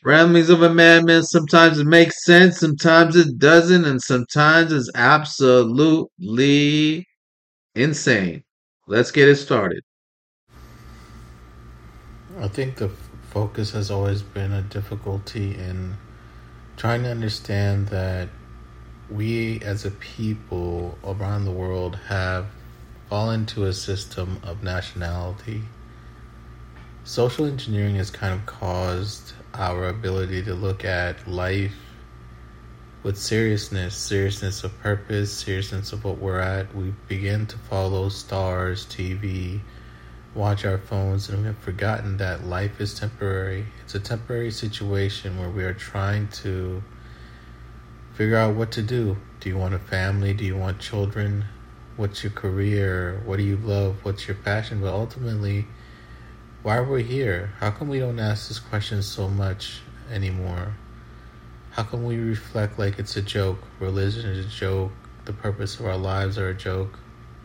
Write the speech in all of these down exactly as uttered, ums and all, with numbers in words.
Ramblings of a Madman. Sometimes it makes sense, sometimes it doesn't, and sometimes it's absolutely insane. Let's get it started. I think the f- focus has always been a difficulty in trying to understand that we as a people around the world have fallen to a system of nationality. Social engineering has kind of caused our ability to look at life with seriousness, seriousness of purpose, seriousness of what we're at. We begin to follow stars, T V, watch our phones, and we have forgotten that life is temporary. It's a temporary situation where we are trying to figure out what to do. Do you want a family? Do you want children? What's your career? What do you love? What's your passion? But ultimately, why are we here? How come we don't ask this question so much anymore? How come we reflect like it's a joke? Religion is a joke. The purpose of our lives are a joke.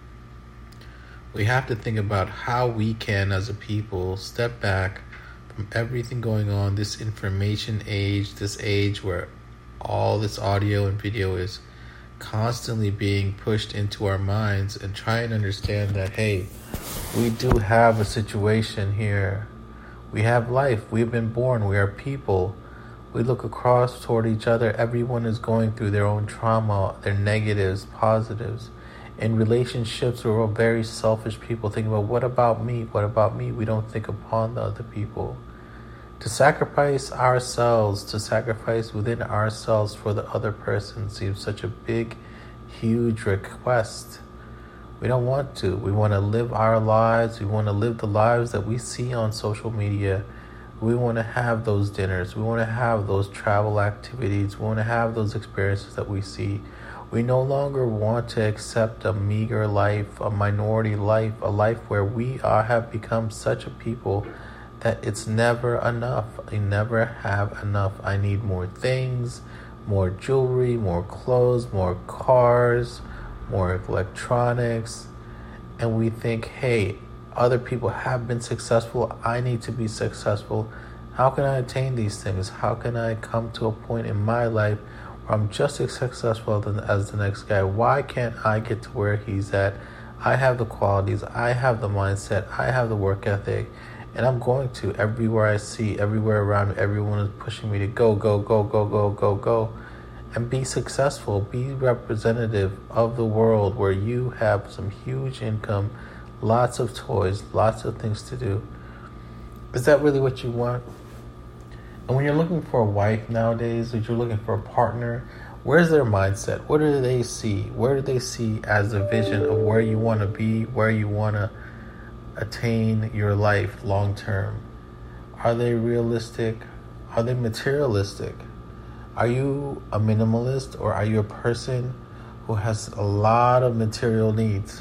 We have to think about how we can, as a people, step back from everything going on, this information age, this age where all this audio and video is constantly being pushed into our minds, and try and understand that, hey, we do have a situation here. We have life. We've been born. We are people. We look across toward each other. Everyone is going through their own trauma, their negatives, positives. In relationships, we're all very selfish people thinking about what about me? What about me? We don't think upon the other people. To sacrifice ourselves, to sacrifice within ourselves for the other person seems such a big, huge request. We don't want to. We want to live our lives. We want to live the lives that we see on social media. We want to have those dinners. We want to have those travel activities. We want to have those experiences that we see. We no longer want to accept a meager life, a minority life, a life where we are, have become such a people that it's never enough. I never have enough. I need more things, more jewelry, more clothes, more cars, more electronics. And we think, hey, other people have been successful. I need to be successful. How can I attain these things? How can I come to a point in my life where I'm just as successful as the next guy? Why can't I get to where he's at? I have the qualities. I have the mindset. I have the work ethic. And I'm going to. Everywhere I see, everywhere around me, everyone is pushing me to go, go, go, go, go, go, go. And be successful. Be representative of the world where you have some huge income, lots of toys, lots of things to do. Is that really what you want? And when you're looking for a wife nowadays, if you're looking for a partner, where's their mindset? What do they see? Where do they see as a vision of where you want to be, where you want to attain your life long term? Are they realistic? Are they materialistic? Are you a minimalist, or are you a person who has a lot of material needs?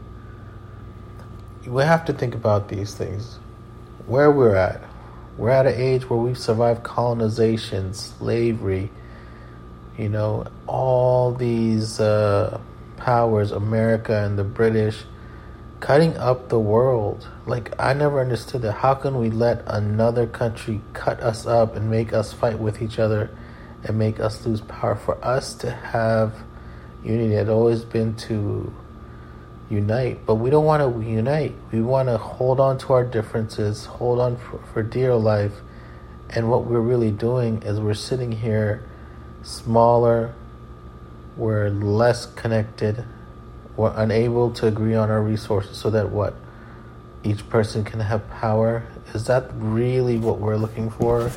We have to think about these things. Where we're at. We're at an age where we've survived colonization, slavery, you know, all these uh, powers, America and the British, cutting up the world. Like, I never understood that. How can we let another country cut us up and make us fight with each other and make us lose power? For us to have unity had always been to unite, but we don't want to unite. We want to hold on to our differences, hold on for, for dear life. And what we're really doing is we're sitting here smaller, we're less connected, we're unable to agree on our resources so that what? Each person can have power. Is that really what we're looking for?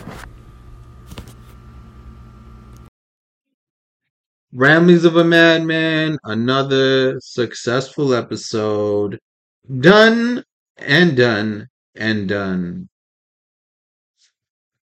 Ramblings of a Madman, another successful episode. Done and done and done.